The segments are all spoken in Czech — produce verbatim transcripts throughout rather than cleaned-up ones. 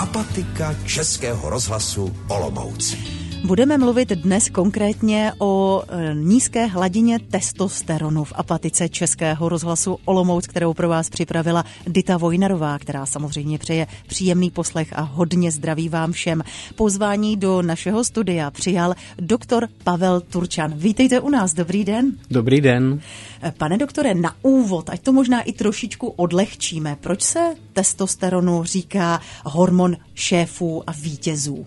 Apatika Českého rozhlasu Olomouc. Budeme mluvit dnes konkrétně o e, nízké hladině testosteronu v apatice Českého rozhlasu Olomouc, kterou pro vás připravila Dita Vojnarová, která samozřejmě přeje příjemný poslech a hodně zdraví vám všem. Pozvání do našeho studia přijal doktor Pavel Turčan. Vítejte u nás, dobrý den. Dobrý den. Pane doktore, na úvod, ať to možná i trošičku odlehčíme, proč se testosteronu říká hormon šéfů a vítězů?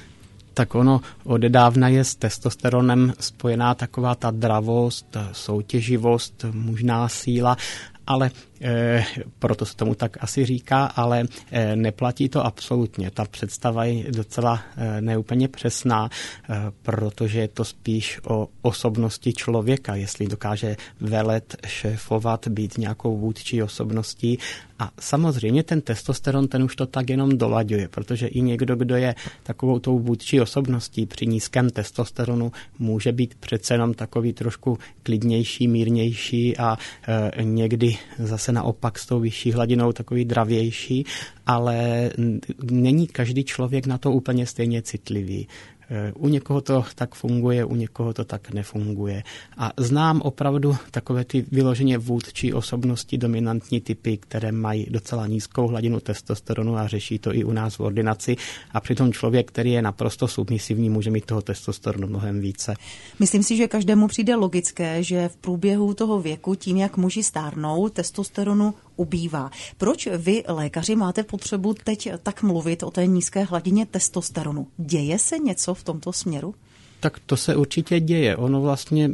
Tak ono odedávna je s testosteronem spojená taková ta dravost, soutěživost, mužná síla, ale e, proto se tomu tak asi říká, ale e, neplatí to absolutně. Ta představa je docela e, neúplně přesná, e, protože je to spíš o osobnosti člověka, jestli dokáže velet, šéfovat, být nějakou vůdčí osobností. A samozřejmě ten testosteron, ten už to tak jenom dolaďuje, protože i někdo, kdo je takovou tou vůdčí osobností při nízkém testosteronu, může být přece jenom takový trošku klidnější, mírnější a e, někdy zase naopak s tou vyšší hladinou takový dravější, ale není každý člověk na to úplně stejně citlivý. U někoho to tak funguje, u někoho to tak nefunguje. A znám opravdu takové ty vyloženě vůdčí osobnosti, dominantní typy, které mají docela nízkou hladinu testosteronu a řeší to i u nás v ordinaci. A přitom člověk, který je naprosto submisivní, může mít toho testosteronu mnohem více. Myslím si, že každému přijde logické, že v průběhu toho věku, tím jak muži stárnou, testosteronu ubývá. Proč vy, lékaři, máte potřebu teď tak mluvit o té nízké hladině testosteronu? Děje se něco v tomto směru? Tak to se určitě děje. Ono vlastně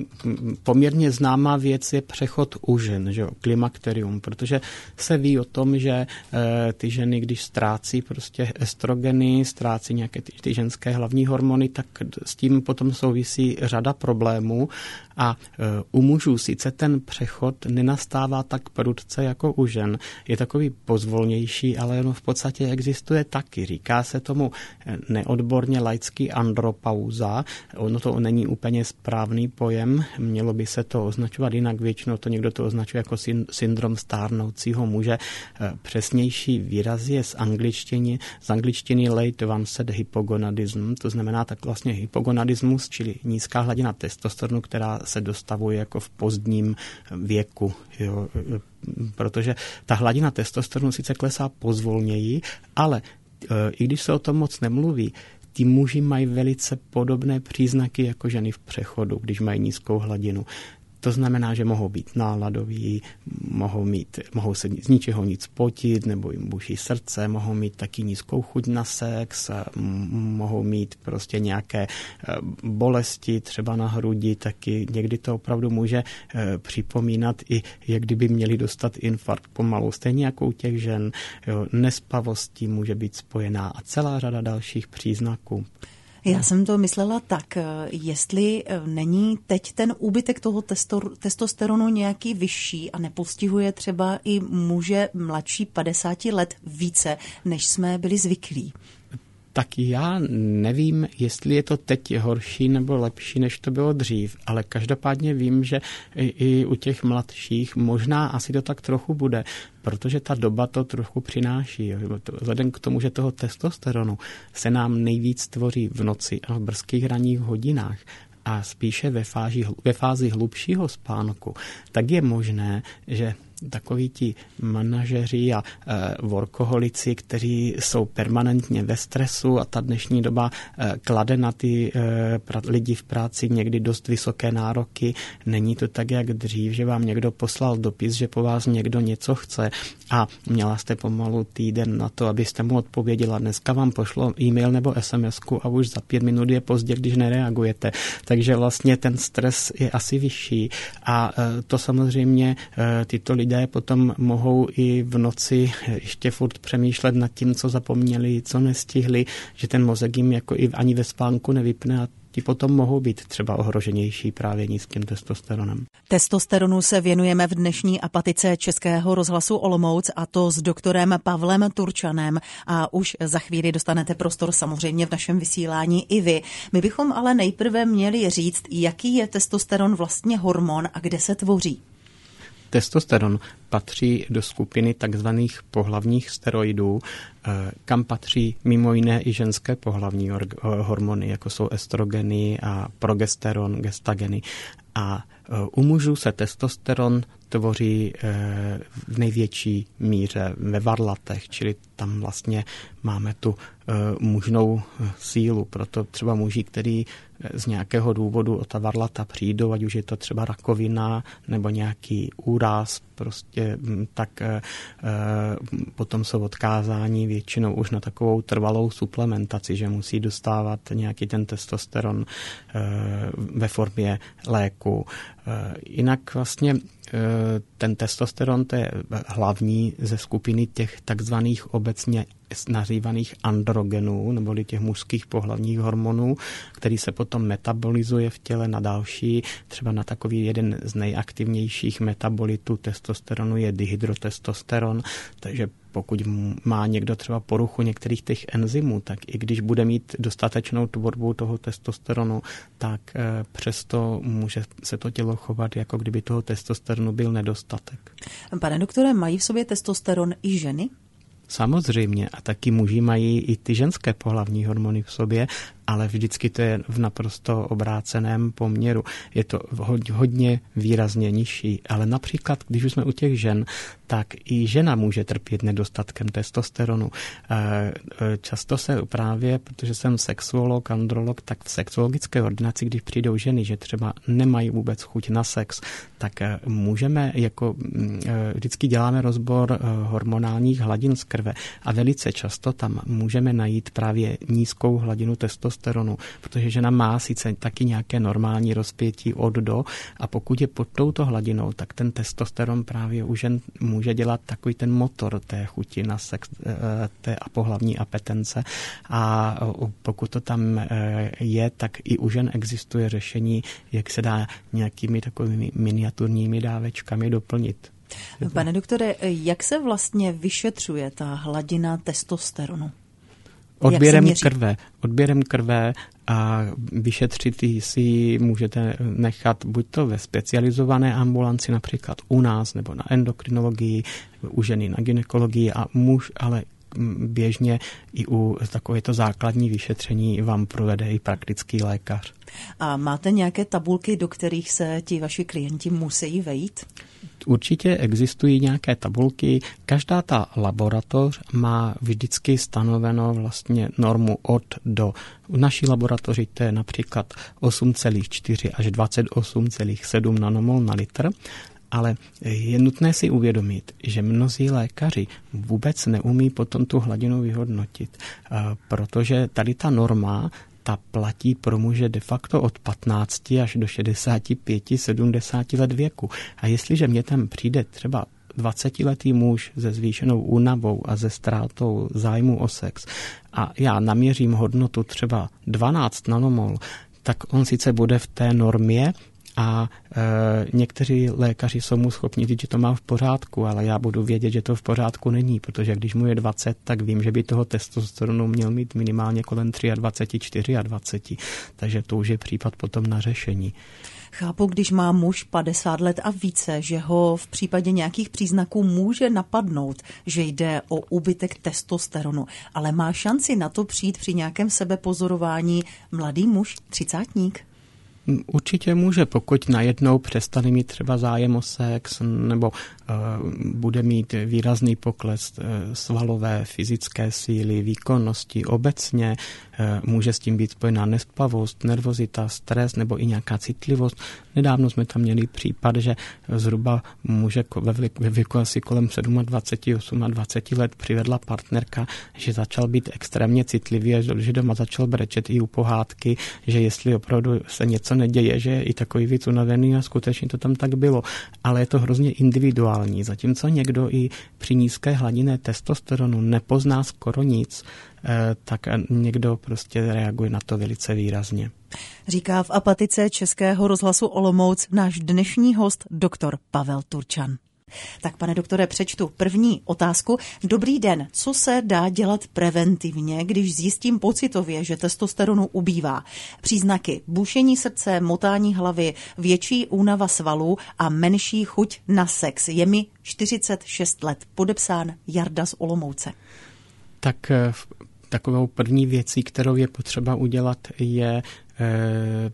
poměrně známá věc je přechod u žen, že jo, klimakterium, protože se ví o tom, že e, ty ženy, když ztrácí prostě estrogeny, ztrácí nějaké ty, ty ženské hlavní hormony, tak s tím potom souvisí řada problémů a e, u mužů sice ten přechod nenastává tak prudce jako u žen. Je takový pozvolnější, ale ono v podstatě existuje taky. Říká se tomu neodborně laicky andropauza. Ono to není úplně správný pojem, mělo by se to označovat jinak, většinou to někdo to označuje jako syndrom stárnoucího muže. Přesnější výraz je z angličtiny, z angličtiny late onset hypogonadism, to znamená tak vlastně hypogonadismus, čili nízká hladina testosteronu, která se dostavuje jako v pozdním věku, jo, protože ta hladina testosteronu sice klesá pozvolněji, ale i když se o tom moc nemluví, ty muži mají velice podobné příznaky jako ženy v přechodu, když mají nízkou hladinu. To znamená, že mohou být náladoví, mohou, mít, mohou se z ničeho nic potit, nebo jim buší srdce, mohou mít taky nízkou chuť na sex, mohou mít prostě nějaké bolesti, třeba na hrudi, taky někdy to opravdu může připomínat i, jak kdyby měli dostat infarkt pomalu. Stejně jako u těch žen, jo, nespavostí může být spojená a celá řada dalších příznaků. Já jsem to myslela tak, jestli není teď ten úbytek toho testosteronu nějaký vyšší a nepostihuje třeba i muže mladší padesáti let více, než jsme byli zvyklí. Tak já nevím, jestli je to teď horší nebo lepší, než to bylo dřív, ale každopádně vím, že i, i u těch mladších možná asi to tak trochu bude, protože ta doba to trochu přináší. Vzhledem k tomu, že toho testosteronu se nám nejvíc tvoří v noci a v brzkých ranních hodinách, a spíše ve fázi, ve fázi hlubšího spánku, tak je možné, že takoví ti manažeři a e, workoholici, kteří jsou permanentně ve stresu a ta dnešní doba e, klade na ty e, pra, lidi v práci někdy dost vysoké nároky. Není to tak, jak dřív, že vám někdo poslal dopis, že po vás někdo něco chce a měla jste pomalu týden na to, abyste mu odpověděla. Dneska vám pošlo e-mail nebo es em esku a už za pět minut je pozdě, když nereagujete. Takže vlastně ten stres je asi vyšší a e, to samozřejmě e, tyto lidé potom mohou i v noci ještě furt přemýšlet nad tím, co zapomněli, co nestihli, že ten mozek jim jako i ani ve spánku nevypne a ti potom mohou být třeba ohroženější právě nízkým testosteronem. Testosteronu se věnujeme v dnešní apatice Českého rozhlasu Olomouc, a to s doktorem Pavlem Turčanem, a už za chvíli dostanete prostor samozřejmě v našem vysílání i vy. My bychom ale nejprve měli říct, jaký je testosteron vlastně hormon a kde se tvoří. Testosteron patří do skupiny takzvaných pohlavních steroidů, kam patří mimo jiné i ženské pohlavní hormony, jako jsou estrogeny a progesteron, gestageny. A u mužů se testosteron tvoří v největší míře ve varlatech, čili tam vlastně máme tu mužnou sílu. Proto třeba muži, který z nějakého důvodu o ta varlata přijdou, ať už je to třeba rakovina nebo nějaký úraz, prostě tak potom jsou odkázáni většinou už na takovou trvalou suplementaci, že musí dostávat nějaký ten testosteron ve formě léku. Jinak vlastně ten testosteron, to je hlavní ze skupiny těch takzvaných obecně nazývaných androgenů, neboli těch mužských pohlavních hormonů, který se potom metabolizuje v těle na další, třeba na takový jeden z nejaktivnějších metabolitů testosteronu je dihydrotestosteron, takže pokud má někdo třeba poruchu některých těch enzymů, tak i když bude mít dostatečnou tvorbu toho testosteronu, tak přesto může se to tělo chovat, jako kdyby toho testosteronu byl nedostatek. Pane doktore, mají v sobě testosteron i ženy? Samozřejmě a taky muži mají i ty ženské pohlavní hormony v sobě, ale vždycky to je v naprosto obráceném poměru. Je to hodně výrazně nižší, ale například, když už jsme u těch žen, tak i žena může trpět nedostatkem testosteronu. Často se právě, protože jsem sexuolog, androlog, tak v sexuologické ordinaci, když přijdou ženy, že třeba nemají vůbec chuť na sex, tak můžeme, jako vždycky děláme rozbor hormonálních hladin z krve a velice často tam můžeme najít právě nízkou hladinu testosteronu, protože žena má sice taky nějaké normální rozpětí od do a pokud je pod touto hladinou, tak ten testosteron právě u žen může dělat takový ten motor té chuti na sex, té pohlavní apetence a pokud to tam je, tak i u žen existuje řešení, jak se dá nějakými takovými miniaturními dávečkami doplnit. Pane doktore, jak se vlastně vyšetřuje ta hladina testosteronu? Odběrem krve. Odběrem krve a vyšetřit si můžete nechat buď to ve specializované ambulanci, například u nás, nebo na endokrinologii, u ženy na gynekologii a muž, ale běžně i u takovéto základní vyšetření vám provede i praktický lékař. A máte nějaké tabulky, do kterých se ti vaši klienti musí vejít? Určitě existují nějaké tabulky. Každá ta laboratoř má vždycky stanoveno vlastně normu od do. V naší laboratoři to je například osm celá čtyři až dvacet osm celá sedm nanomol na litr. Ale je nutné si uvědomit, že mnozí lékaři vůbec neumí potom tu hladinu vyhodnotit, protože tady ta norma, ta platí pro muže de facto od patnácti až do šedesáti pěti sedmdesáti let věku. A jestliže mě tam přijde třeba dvacetiletý muž se zvýšenou únavou a se ztrátou zájmu o sex a já naměřím hodnotu třeba dvanáct nanomol, tak on sice bude v té normě, a e, někteří lékaři jsou mu schopni říct, že to má v pořádku, ale já budu vědět, že to v pořádku není, protože když mu je dvacet, tak vím, že by toho testosteronu měl mít minimálně kolem dvacet tři, dvacet čtyři. Takže to už je případ potom na řešení. Chápu, když má muž padesát let a více, že ho v případě nějakých příznaků může napadnout, že jde o úbytek testosteronu, ale má šanci na to přijít při nějakém sebepozorování mladý muž, třicátník? Určitě může, pokud najednou přestane mít třeba zájem o sex nebo uh, bude mít výrazný pokles uh, svalové, fyzické síly, výkonnosti obecně, uh, může s tím být spojená nespavost, nervozita, stres nebo i nějaká citlivost. Nedávno jsme tam měli případ, že zhruba muže ve věku asi kolem dvacet sedm, dvacet osm let přivedla partnerka, že začal být extrémně citlivý a že doma začal brečet i u pohádky, že jestli opravdu se něco neděje, že je i takový víc unavený a skutečně to tam tak bylo. Ale je to hrozně individuální. Zatímco někdo i při nízké hladině testosteronu nepozná skoro nic, tak někdo prostě reaguje na to velice výrazně. Říká v apatice Českého rozhlasu Olomouc náš dnešní host doktor Pavel Turčan. Tak, pane doktore, přečtu první otázku. Dobrý den, co se dá dělat preventivně, když zjistím pocitově, že testosteronu ubývá? Příznaky: bušení srdce, motání hlavy, větší únava svalů a menší chuť na sex. Je mi čtyřicet šest let. Podepsán Jarda z Olomouce. Tak takovou první věcí, kterou je potřeba udělat, je eh,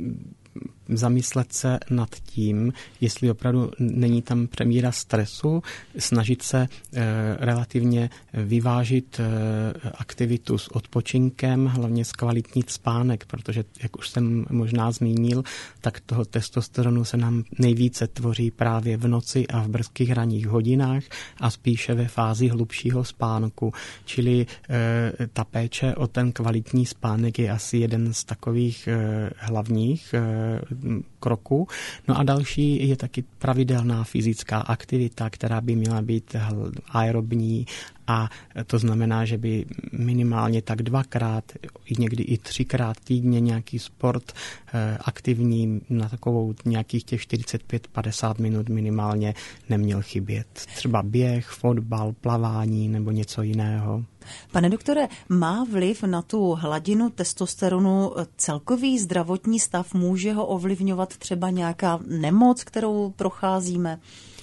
zamyslet se nad tím, jestli opravdu není tam přemíra stresu, snažit se e, relativně vyvážit e, aktivitu s odpočinkem, hlavně zkvalitnit spánek, protože, jak už jsem možná zmínil, tak toho testosteronu se nám nejvíce tvoří právě v noci a v brzkých ranních hodinách a spíše ve fázi hlubšího spánku. Čili e, ta péče o ten kvalitní spánek je asi jeden z takových e, hlavních e, kroku. No a další je taky pravidelná fyzická aktivita, která by měla být aerobní, a to znamená, že by minimálně tak dvakrát, někdy i třikrát týdně nějaký sport aktivní na takovou nějakých těch čtyřicet pět padesát minut minimálně neměl chybět. Třeba běh, fotbal, plavání nebo něco jiného. Pane doktore, má vliv na tu hladinu testosteronu celkový zdravotní stav? Může ho ovlivňovat třeba nějaká nemoc, kterou procházíme?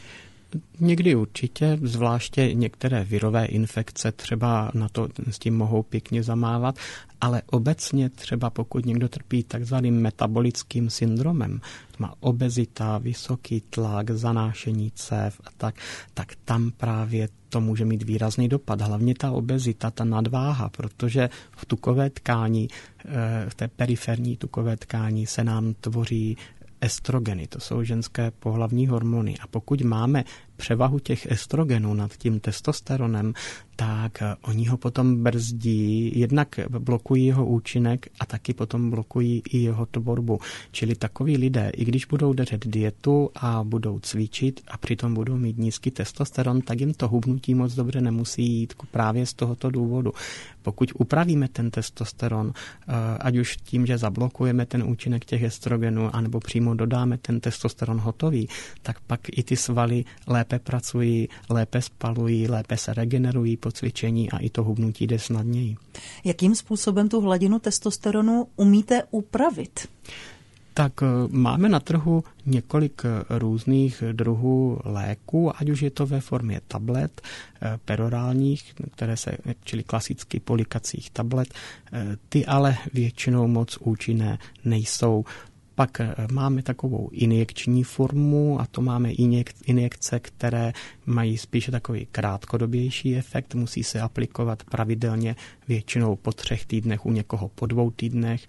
Někdy určitě, zvláště některé virové infekce třeba na to s tím mohou pěkně zamávat, ale obecně třeba pokud někdo trpí takzvaným metabolickým syndromem, má obezita, vysoký tlak, zanášení cév a tak, tak tam právě to může mít výrazný dopad. Hlavně ta obezita, ta nadváha, protože v tukové tkání, v té periferní tukové tkání se nám tvoří estrogeny, to jsou ženské pohlavní hormony. A pokud máme převahu těch estrogenů nad tím testosteronem, tak oni ho potom brzdí, jednak blokují jeho účinek a taky potom blokují i jeho tvorbu. Čili takoví lidé, i když budou držet dietu a budou cvičit a přitom budou mít nízký testosteron, tak jim to hubnutí moc dobře nemusí jít právě z tohoto důvodu. Pokud upravíme ten testosteron, ať už tím, že zablokujeme ten účinek těch estrogenů, anebo přímo dodáme ten testosteron hotový, tak pak i ty svaly lépe pracují, lépe spalují, lépe se regenerují po cvičení a i to hubnutí jde snadněji. Jakým způsobem tu hladinu testosteronu umíte upravit? Tak máme na trhu několik různých druhů léků, ať už je to ve formě tablet, perorálních, které se, čili klasicky polikacích tablet, ty ale většinou moc účinné nejsou. Pak máme takovou injekční formu a to máme injekce, které mají spíše takový krátkodobější efekt, musí se aplikovat pravidelně, většinou po třech týdnech, u někoho po dvou týdnech.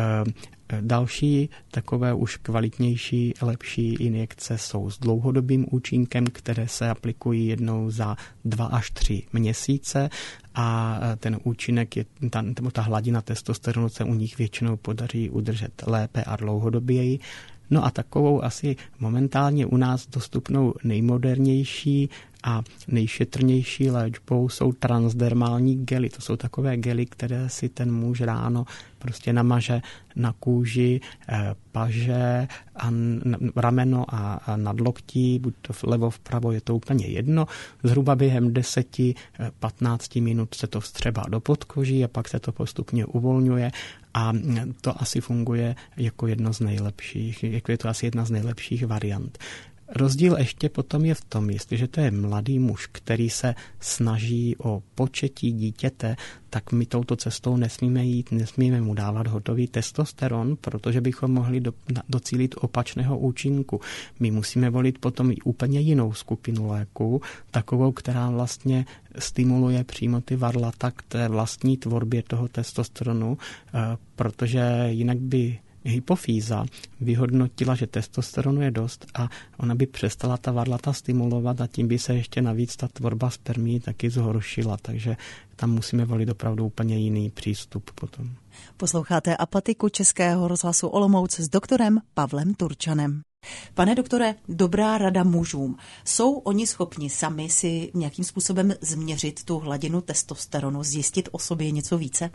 Další takové už kvalitnější, lepší injekce jsou s dlouhodobým účinkem, které se aplikují jednou za dva až tři měsíce a ten účinek, je, ta, ta hladina testosteronu se u nich většinou podaří udržet lépe a dlouhodoběji. No a takovou asi momentálně u nás dostupnou nejmodernější a nejšetrnější léčbou jsou transdermální gely. To jsou takové gely, které si ten muž ráno prostě namaže na kůži, paže, a rameno a nadloktí, buď to vlevo, vpravo, je to úplně jedno. Zhruba během deset až patnáct minut se to vstřebá do podkoží a pak se to postupně uvolňuje a to asi funguje jako jedno z nejlepších, jako je to asi jedna z nejlepších variant. Rozdíl ještě potom je v tom, jestliže to je mladý muž, který se snaží o početí dítěte, tak my touto cestou nesmíme jít, nesmíme mu dávat hotový testosteron, protože bychom mohli do, docílit opačného účinku. My musíme volit potom i úplně jinou skupinu léků, takovou, která vlastně stimuluje přímo ty varlata k té vlastní tvorbě toho testosteronu, protože jinak by hypofýza vyhodnotila, že testosteronu je dost a ona by přestala ta varlata stimulovat a tím by se ještě navíc ta tvorba spermií taky zhoršila, takže tam musíme volit opravdu úplně jiný přístup potom. Posloucháte Apatiku Českého rozhlasu Olomouc s doktorem Pavlem Turčanem. Pane doktore, dobrá rada mužům. Jsou oni schopni sami si nějakým způsobem změřit tu hladinu testosteronu, zjistit o sobě něco více?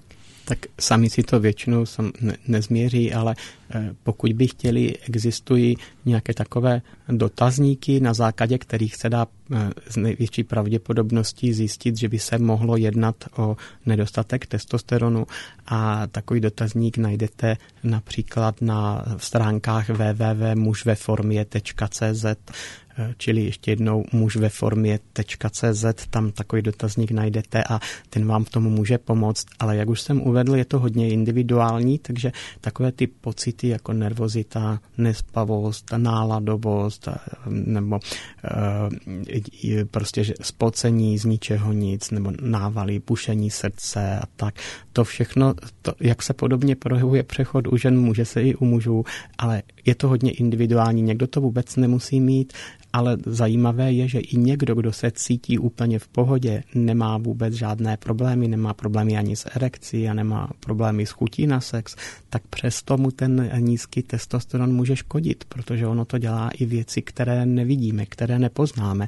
Tak sami si to většinou ne- nezměří, ale pokud by chtěli, existují nějaké takové dotazníky, na základě kterých se dá s největší pravděpodobností zjistit, že by se mohlo jednat o nedostatek testosteronu, a takový dotazník najdete například na stránkách w w w tečka muž ve formě tečka c z, čili ještě jednou muž ve formě tečka c z, tam takový dotazník najdete a ten vám v tomu může pomoct, ale jak už jsem uvedl, je to hodně individuální, takže takové ty pocity jako nervozita, nespavost, náladovost nebo e, prostě spocení z ničeho nic, nebo návaly, pušení srdce a tak, to všechno, to, jak se podobně projevuje přechod u žen, může se i u mužů, ale je to hodně individuální, někdo to vůbec nemusí mít, ale zajímavé je, že i někdo, kdo se cítí úplně v pohodě, nemá vůbec žádné problémy, nemá problémy ani s erekcí a nemá problémy s chutí na sex, tak přesto mu ten nízký testosteron může škodit, protože ono to dělá i věci, které nevidíme, které nepoznáme.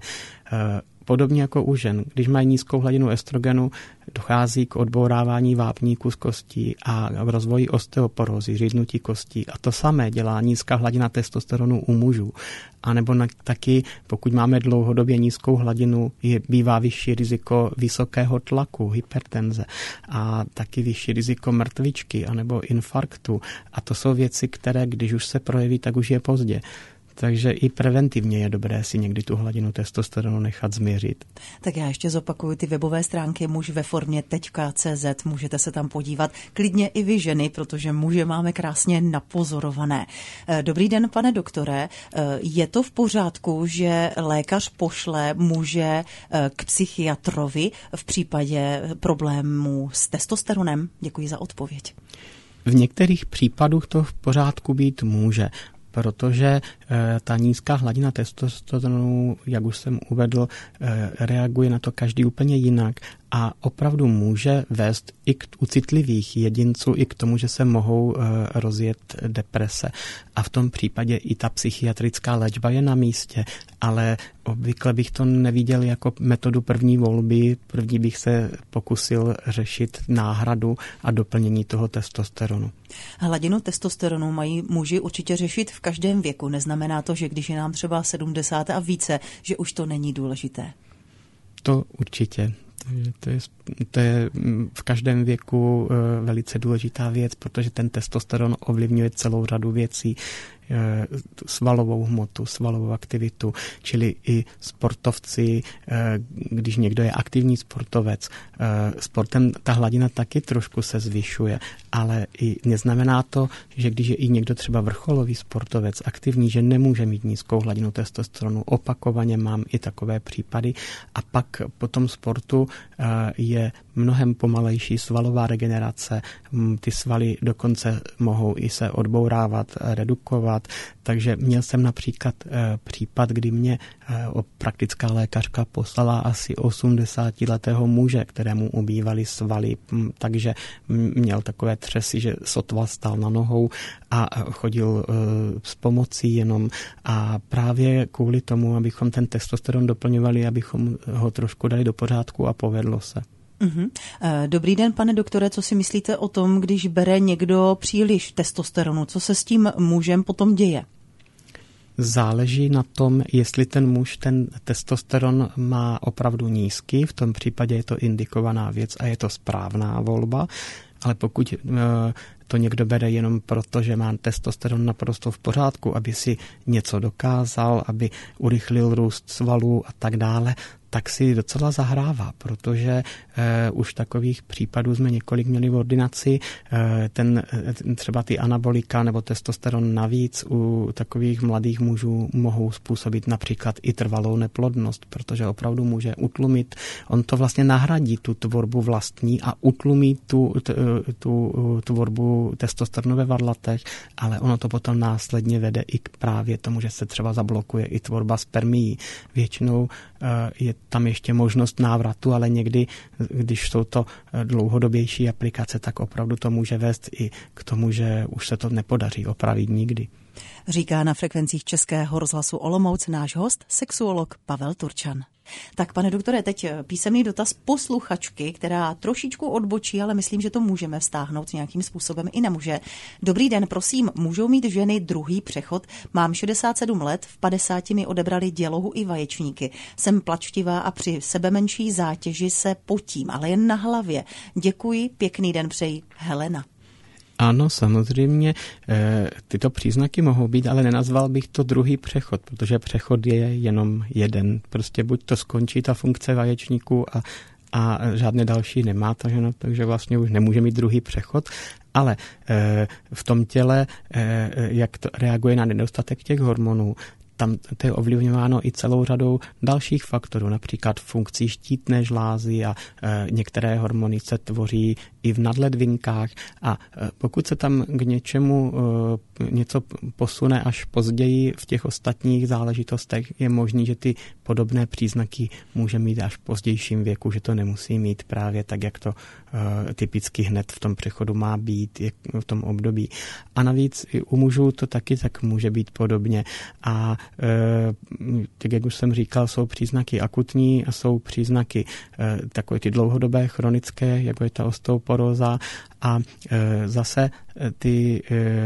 Podobně jako u žen, když mají nízkou hladinu estrogenu, dochází k odbourávání vápníků z kostí a k rozvoji osteoporózy, řídnutí kostí. A to samé dělá nízká hladina testosteronu u mužů. A nebo na, taky, pokud máme dlouhodobě nízkou hladinu, je, bývá vyšší riziko vysokého tlaku, hypertenze a taky vyšší riziko mrtvičky anebo infarktu. A to jsou věci, které, když už se projeví, tak už je pozdě. Takže i preventivně je dobré si někdy tu hladinu testosteronu nechat změřit. Tak já ještě zopakuju ty webové stránky muž ve formě tečka c z. Můžete se tam podívat. Klidně i vy ženy, protože muže máme krásně napozorované. Dobrý den, pane doktore. Je to v pořádku, že lékař pošle muže k psychiatrovi v případě problémů s testosteronem? Děkuji za odpověď. V některých případech to v pořádku být může, protože e, ta nízká hladina testosteronu, jak už jsem uvedl, e, reaguje na to každý úplně jinak a opravdu může vést i k, u citlivých jedinců i k tomu, že se mohou e, rozjet deprese. A v tom případě i ta psychiatrická léčba je na místě, ale obvykle bych to neviděl jako metodu první volby. První bych se pokusil řešit náhradu a doplnění toho testosteronu. Hladinu testosteronu mají muži určitě řešit v každém věku. Neznamená to, že když je nám třeba sedmdesát a více, že už to není důležité. To určitě. To je, to je v každém věku velice důležitá věc, protože ten testosteron ovlivňuje celou řadu věcí, svalovou hmotu, svalovou aktivitu, čili i sportovci, když někdo je aktivní sportovec, sportem ta hladina taky trošku se zvyšuje, ale i neznamená to, že když je i někdo třeba vrcholový sportovec, aktivní, že nemůže mít nízkou hladinu testosteronu. Opakovaně mám i takové případy a pak po tom sportu je mnohem pomalejší svalová regenerace, ty svaly dokonce mohou i se odbourávat, redukovat. Takže měl jsem například e, případ, kdy mě e, praktická lékařka poslala asi osmdesátiletého muže, kterému ubývaly svaly, m, takže měl takové třesy, že sotva stál na nohou a chodil e, s pomocí jenom a právě kvůli tomu, abychom ten testosteron doplňovali, abychom ho trošku dali do pořádku a povedlo se. Uhum. Dobrý den, pane doktore, co si myslíte o tom, když bere někdo příliš testosteronu? Co se s tím mužem potom děje? Záleží na tom, jestli ten muž ten testosteron má opravdu nízký, v tom případě je to indikovaná věc a je to správná volba, ale pokud to někdo bere jenom proto, že má testosteron naprosto v pořádku, aby si něco dokázal, aby urychlil růst svalů a tak dále, tak si docela zahrává, protože e, už takových případů jsme několik měli v ordinaci. E, ten, třeba ty anabolika nebo testosteron navíc u takových mladých mužů mohou způsobit například i trvalou neplodnost, protože opravdu může utlumit. On to vlastně nahradí tu tvorbu vlastní a utlumí tu, tu, tu tvorbu testosteronu ve varlatech, ale ono to potom následně vede i k právě tomu, že se třeba zablokuje i tvorba spermií. Většinou e, je tam ještě možnost návratu, ale někdy, když jsou to dlouhodobější aplikace, tak opravdu to může vést i k tomu, že už se to nepodaří opravit nikdy. Říká na frekvencích Českého rozhlasu Olomouc náš host, sexuolog Pavel Turčan. Tak, pane doktore, teď písemný dotaz posluchačky, která trošičku odbočí, ale myslím, že to můžeme vztáhnout nějakým způsobem i na muže. Dobrý den, prosím, můžou mít ženy druhý přechod? Mám šedesát sedm let, v padesáti mi odebrali dělohu i vaječníky. Jsem plačtivá a při sebemenší zátěži se potím, ale jen na hlavě. Děkuji, pěkný den přeji. Helena. Ano, samozřejmě e, tyto příznaky mohou být, ale nenazval bych to druhý přechod, protože přechod je jenom jeden. Prostě buď to skončí ta funkce vaječníků a, a žádné další nemá, takže, no, takže vlastně už nemůže mít druhý přechod. Ale e, v tom těle, e, jak to reaguje na nedostatek těch hormonů, tam to je ovlivňováno i celou řadou dalších faktorů, například funkcí štítné žlázy a e, některé hormony se tvoří i v nadledvinkách a e, pokud se tam k něčemu e, něco posune až později v těch ostatních záležitostech, je možný, že ty podobné příznaky může mít až v pozdějším věku, že to nemusí mít právě tak, jak to e, typicky hned v tom přechodu má být jak v tom období. A navíc i u mužů to taky tak může být podobně a tak jak už jsem říkal, jsou příznaky akutní a jsou příznaky takové ty dlouhodobé, chronické, jako je ta osteoporóza a zase ty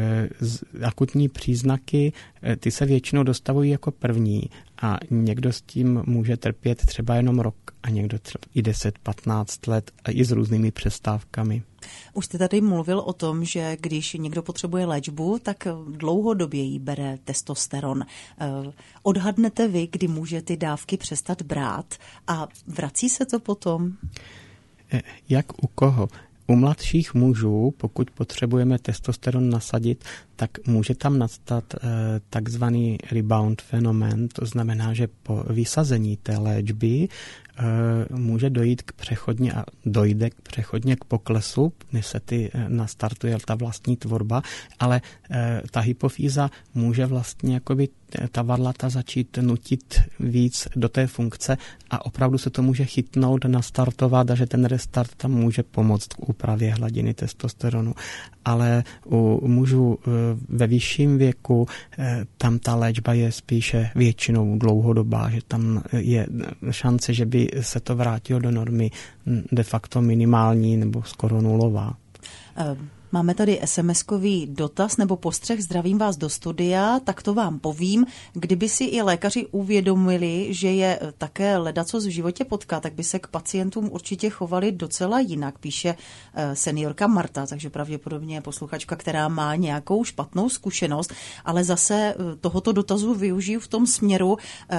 akutní příznaky, ty se většinou dostavují jako první a někdo s tím může trpět třeba jenom rok a někdo třeba i deset patnáct let a i s různými přestávkami. Už jste tady mluvil o tom, že když někdo potřebuje léčbu, tak dlouhodobě jí bere testosteron. Odhadnete vy, kdy může ty dávky přestat brát a vrací se to potom? Jak u koho? U mladších mužů, pokud potřebujeme testosteron nasadit, tak může tam nastat e, takzvaný rebound fenomén, to znamená, že po vysazení té léčby e, může dojít k přechodně a dojde k přechodně k poklesu, než se ty e, nastartuje ta vlastní tvorba, ale e, ta hypofýza může vlastně jakoby ta varlata začít nutit víc do té funkce a opravdu se to může chytnout, nastartovat a že ten restart tam může pomoct k úpravě hladiny testosteronu. Ale u mužů ve vyšším věku tam ta léčba je spíše většinou dlouhodobá, že tam je šance, že by se to vrátilo do normy de facto minimální nebo skoro nulová. Um. Máme tady es em eskový dotaz nebo postřeh, zdravím vás do studia, tak to vám povím. Kdyby si i lékaři uvědomili, že je také ledacos v životě potká, tak by se k pacientům určitě chovali docela jinak, píše seniorka Marta, takže pravděpodobně posluchačka, která má nějakou špatnou zkušenost, ale zase tohoto dotazu využiju v tom směru,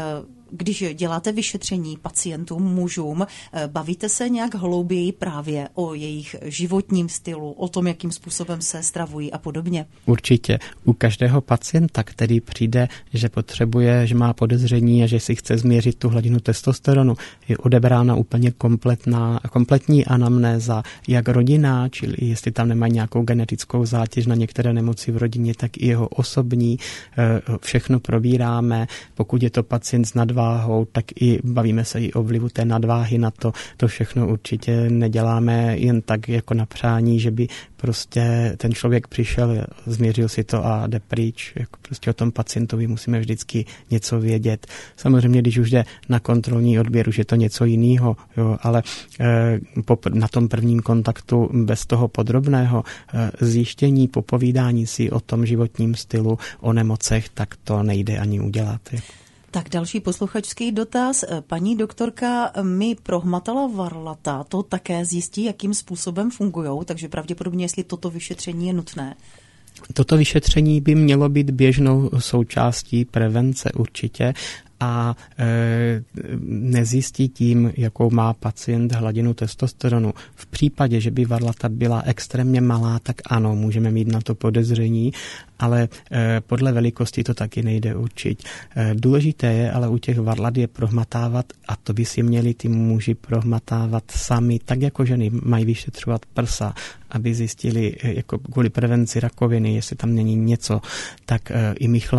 když děláte vyšetření pacientům, mužům, bavíte se nějak hlouběji právě o jejich životním stylu, o tom, jakým způsobem se stravují a podobně? Určitě. U každého pacienta, který přijde, že potřebuje, že má podezření a že si chce změřit tu hladinu testosteronu, je odebrána úplně kompletná, kompletní anamnéza, jak rodinná, čili jestli tam nemá nějakou genetickou zátěž na některé nemoci v rodině, tak i jeho osobní. Všechno probíráme. Pokud je to pacient s nadváhou, váhou, tak i bavíme se i o vlivu té nadváhy na to. To všechno určitě neděláme jen tak jako na přání, že by prostě ten člověk přišel, změřil si to a jde pryč. Jako prostě o tom pacientovi musíme vždycky něco vědět. Samozřejmě, když už jde na kontrolní odběr, už je to něco jiného, jo, ale e, po, na tom prvním kontaktu bez toho podrobného e, zjištění, popovídání si o tom životním stylu, o nemocech, tak to nejde ani udělat. Jako. Tak další posluchačský dotaz. Paní doktorka mi prohmatala varlata, to také zjistí, jakým způsobem fungujou, takže pravděpodobně, jestli toto vyšetření je nutné. Toto vyšetření by mělo být běžnou součástí prevence určitě a e, nezjistí tím, jakou má pacient hladinu testosteronu. V případě, že by varlata byla extrémně malá, tak ano, můžeme mít na to podezření, ale e, podle velikosti to taky nejde určit. E, důležité je ale u těch varlat je prohmatávat, a to by si měli ty muži prohmatávat sami, tak jako ženy mají vyšetřovat prsa, aby zjistili jako kvůli prevenci rakoviny, jestli tam není něco, tak e, i my chlapi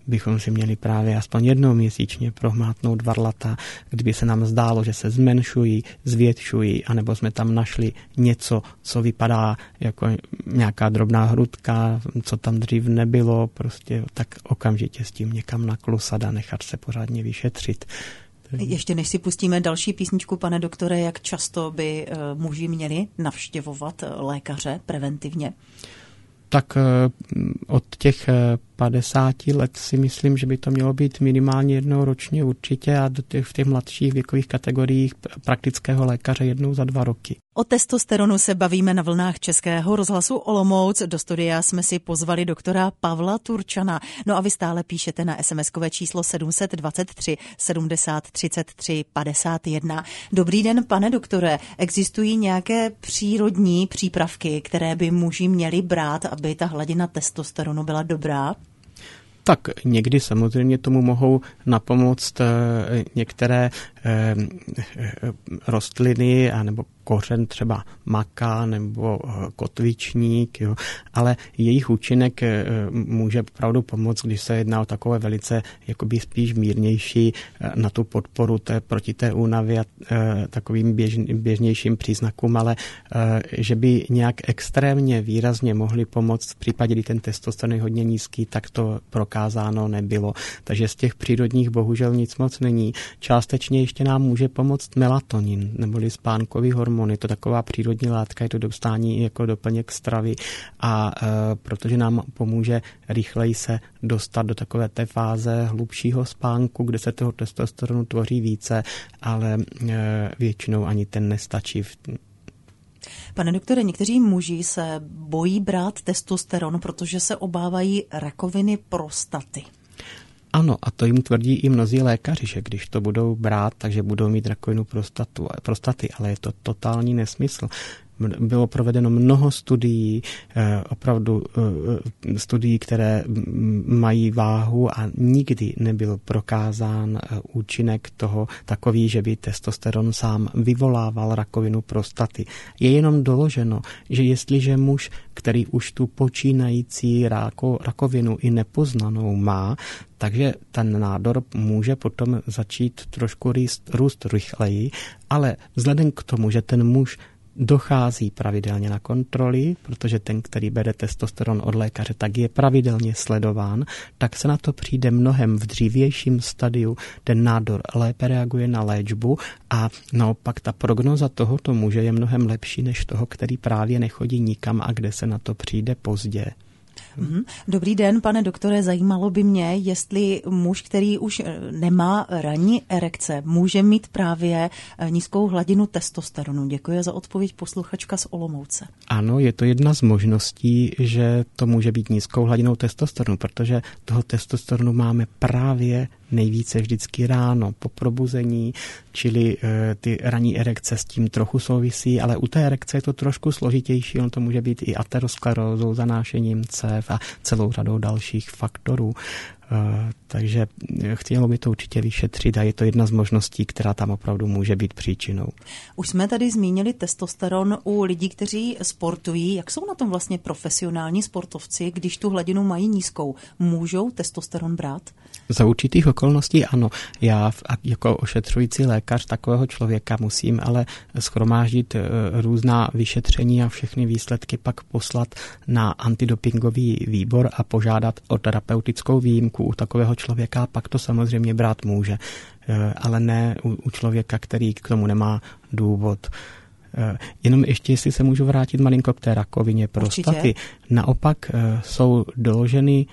bychom si měli právě aspoň jednou měsíčně prohmátnout varlata, kdyby se nám zdálo, že se zmenšují, zvětšují, anebo jsme tam našli něco, co vypadá jako nějaká drobná hrudka, co tam dřív nebylo, prostě tak okamžitě s tím někam naklusat a nechat se pořádně vyšetřit. Ještě než si pustíme další písničku, pane doktore, jak často by muži měli navštěvovat lékaře preventivně? Tak od těch padesáti let si myslím, že by to mělo být minimálně jednou ročně určitě a do těch, v těch mladších věkových kategoriích praktického lékaře jednou za dva roky. O testosteronu se bavíme na vlnách Českého rozhlasu Olomouc. Do studia jsme si pozvali doktora Pavla Turčana. No a vy stále píšete na esemeskové číslo sedm set dvacet tři sedmdesát třicet tři padesát jedna. Dobrý den, pane doktore. Existují nějaké přírodní přípravky, které by muži měli brát, aby ta hladina testosteronu byla dobrá? Tak někdy samozřejmě tomu mohou napomoct některé rostliny anebo kořen třeba maka nebo kotvičník, jo. Ale jejich účinek může opravdu pomoct, když se jedná o takové velice jakoby spíš mírnější na tu podporu té, proti té únavě a takovým běž, běžnějším příznakům, ale že by nějak extrémně výrazně mohli pomoct v případě, kdy ten testosteron je hodně nízký, tak to prokázáno nebylo. Takže z těch přírodních bohužel nic moc není. Částečně ještě nám může pomoct melatonin, neboli spánkový hormon. Je to taková přírodní látka, je to dostání jako doplněk stravy a e, protože nám pomůže rychleji se dostat do takové té fáze hlubšího spánku, kde se toho testosteronu tvoří více, ale e, většinou ani ten nestačí. Pane doktore, někteří muži se bojí brát testosteron, protože se obávají rakoviny prostaty. Ano, a to jim tvrdí i mnozí lékaři, že když to budou brát, takže budou mít rakovinu prostatu, prostaty, ale je to totální nesmysl. Bylo provedeno mnoho studií, opravdu studií, které mají váhu a nikdy nebyl prokázán účinek toho takový, že by testosteron sám vyvolával rakovinu prostaty. Je jenom doloženo, že jestliže muž, který už tu počínající ráko, rakovinu i nepoznanou má, takže ten nádor může potom začít trošku růst, růst rychleji, ale vzhledem k tomu, že ten muž dochází pravidelně na kontroly, protože ten, který bere testosteron od lékaře, tak je pravidelně sledován, tak se na to přijde mnohem v dřívějším stadiu, ten nádor lépe reaguje na léčbu a naopak ta prognoza tohoto muže je mnohem lepší než toho, který právě nechodí nikam a kde se na to přijde pozdě. Dobrý den, pane doktore, zajímalo by mě, jestli muž, který už nemá ranní erekce, může mít právě nízkou hladinu testosteronu. Děkuji za odpověď posluchačka z Olomouce. Ano, je to jedna z možností, že to může být nízkou hladinou testosteronu, protože toho testosteronu máme právě nejvíce vždycky ráno po probuzení, čili e, ty ranní erekce s tím trochu souvisí, ale u té erekce je to trošku složitější, ono to může být i aterosklerózou, zanášením cév a celou řadou dalších faktorů. Uh, takže chtělo by to určitě vyšetřit a je to jedna z možností, která tam opravdu může být příčinou. Už jsme tady zmínili testosteron u lidí, kteří sportují. Jak jsou na tom vlastně profesionální sportovci, když tu hladinu mají nízkou? Můžou testosteron brát? Za určitých okolností ano. Já jako ošetřující lékař takového člověka musím ale shromáždit různá vyšetření a všechny výsledky pak poslat na antidopingový výbor a požádat o terapeutickou výjimku u takového člověka, pak to samozřejmě brát může, ale ne u člověka, který k tomu nemá důvod. Jenom ještě, jestli se můžu vrátit malinko k té rakovině prostaty. Určitě. Naopak jsou doloženy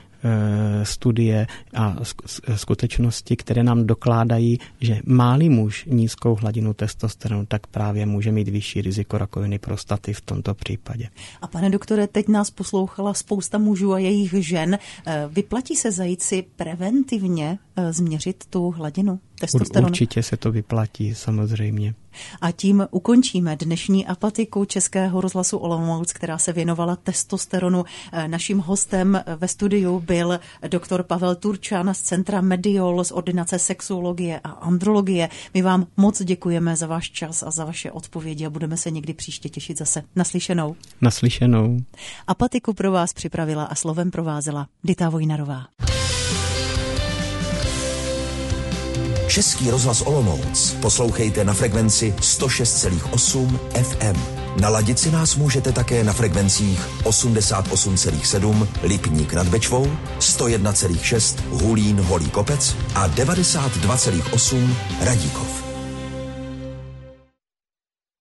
studie a skutečnosti, které nám dokládají, že má-li muž nízkou hladinu testosteronu, tak právě může mít vyšší riziko rakoviny prostaty v tomto případě. A pane doktore, teď nás poslouchala spousta mužů a jejich žen. Vyplatí se zajít si preventivně změřit tu hladinu testosteronu? Určitě se to vyplatí, samozřejmě. A tím ukončíme dnešní apatiku Českého rozhlasu Olomouc, která se věnovala testosteronu. Naším hostem ve studiu byl doktor Pavel Turčan z Centra Mediol z ordinace sexuologie a andrologie. My vám moc děkujeme za váš čas a za vaše odpovědi a budeme se někdy příště těšit zase. Naslyšenou. Naslyšenou. Apatiku pro vás připravila a slovem provázela Dita Vojnarová. Český rozhlas Olomouc poslouchejte na frekvenci sto šest celá osm F M. Naladit si nás můžete také na frekvencích osmdesát osm celá sedm Lipník nad Bečvou, sto jedna celá šest Hulín Holý Kopec a devadesát dva celá osm Radíkov.